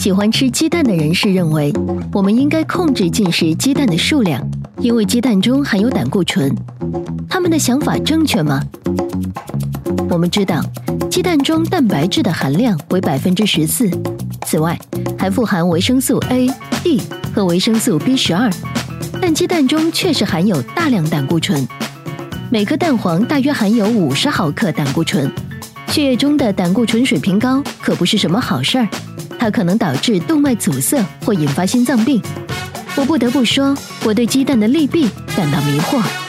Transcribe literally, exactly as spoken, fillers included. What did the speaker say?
喜欢吃鸡蛋的人士认为，我们应该控制进食鸡蛋的数量，因为鸡蛋中含有胆固醇。他们的想法正确吗？我们知道，鸡蛋中蛋白质的含量为百分之十四，此外还富含维生素 A、D 和维生素 B 十二。但鸡蛋中确实含有大量胆固醇，每颗蛋黄大约含有五十毫克胆固醇。血液中的胆固醇水平高可不是什么好事儿，它可能导致动脉阻塞或引发心脏病。我不得不说，我对鸡蛋的利弊感到迷惑。